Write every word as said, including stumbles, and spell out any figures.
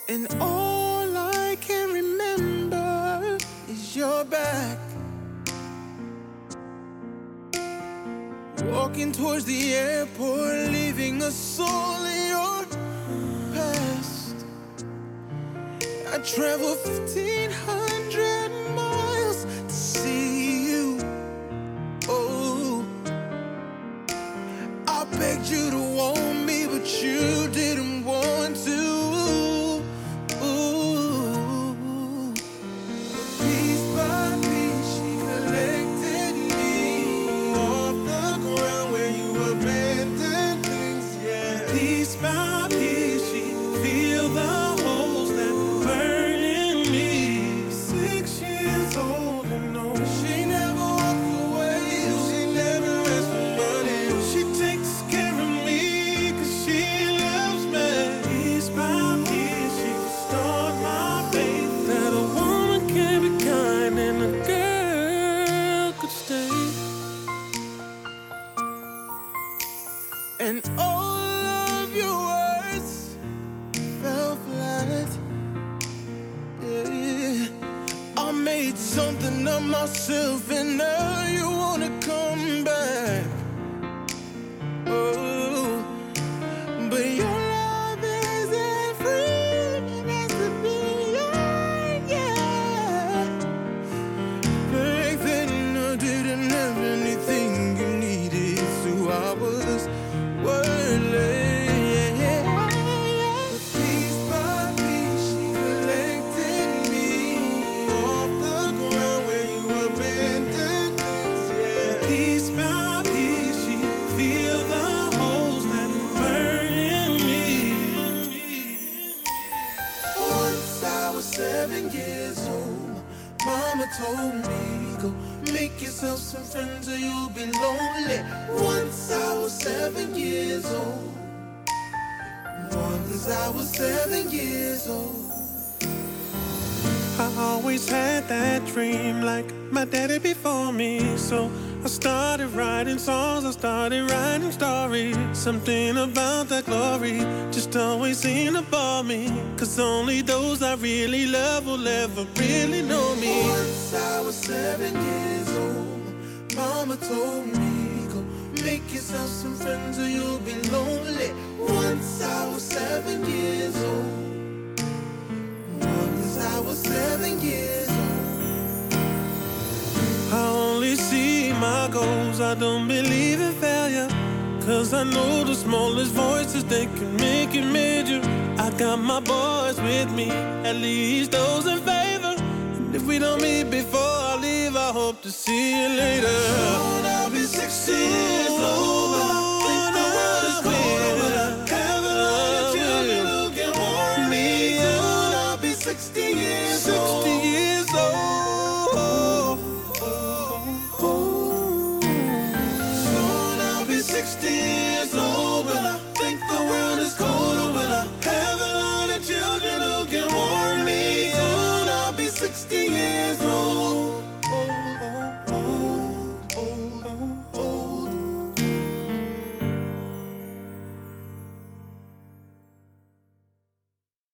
And all I can remember is your back. Walking towards the airport, leaving a soul in your past. I traveled fifteen hundred miles to see you. Oh, I begged you to want me, but you didn't want to. Ooh. Piece by piece, she collected me off the ground where you abandoned things, yeah. Piece by piece, she filled the holes that burn in me. Six years old and no, she never walked away. She never asked for money. She takes care of me 'cause she loves me. Piece by piece, she restored my faith that a woman can be kind and a girl could stay. And all of your words fell flat. Yeah. I made something of myself and now you wanna come back. Oh, but your love isn't free, it has to be yours, yeah. Back then I didn't have anything you needed, so I was wordless, yeah. But piece by piece, she collected me off the ground where you abandoned things, yeah. Piece by piece, she filled the holes that burn in me. Once I was seven years old, Mama told me, go make yourself some friends or you'll be lonely. Once I was seven years old. Once I was seven years old. I always had that dream like my daddy before me. So I started writing songs, I started writing stories. Something about that glory just always seemed to bore me. 'Cause only those I really love will ever really know me. Once I was seven years old, Mama told me, go make yourself some friends or you'll be lonely. Once I was seven years old. Once I was seven years old. I only see my goals, I don't believe in failure. 'Cause I know the smallest voices, they can make it major. I got my boys with me, at least those in favor. And if we don't meet before I leave, I hope to see you later. Soon I'll be sixty years old.